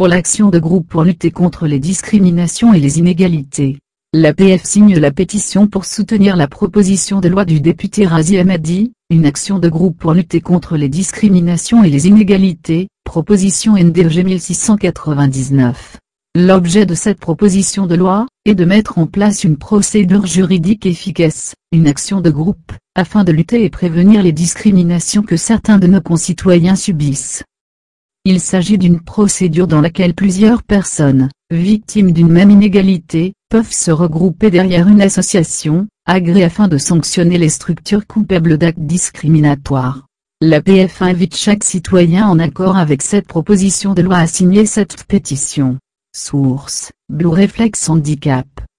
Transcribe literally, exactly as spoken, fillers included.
pour l'action de groupe pour lutter contre les discriminations et les inégalités. L'A P F signe la pétition pour soutenir la proposition de loi du député Razi Ahmadi, une action de groupe pour lutter contre les discriminations et les inégalités, proposition N D G mille six cent quatre-vingt-dix-neuf. L'objet de cette proposition de loi est de mettre en place une procédure juridique efficace, une action de groupe, afin de lutter et prévenir les discriminations que certains de nos concitoyens subissent. Il s'agit d'une procédure dans laquelle plusieurs personnes, victimes d'une même inégalité, peuvent se regrouper derrière une association, agréée afin de sanctionner les structures coupables d'actes discriminatoires. L'A P F invite chaque citoyen en accord avec cette proposition de loi à signer cette pétition. Source: Blue Reflex Handicap.